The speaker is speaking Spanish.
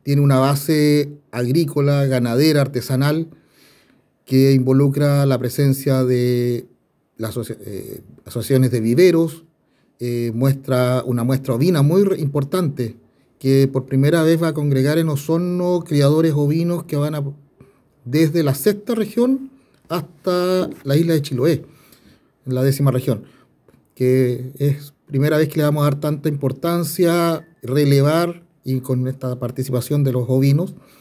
tiene una base agrícola, ganadera, artesanal, que involucra la presencia de las asociaciones de viveros, muestra una muestra ovina muy importante, que por primera vez va a congregar en Osorno criadores ovinos que van a, desde la sexta región hasta la isla de Chiloé, en la décima región, que es primera vez que le vamos a dar tanta importancia, relevar y con esta participación de los ovinos.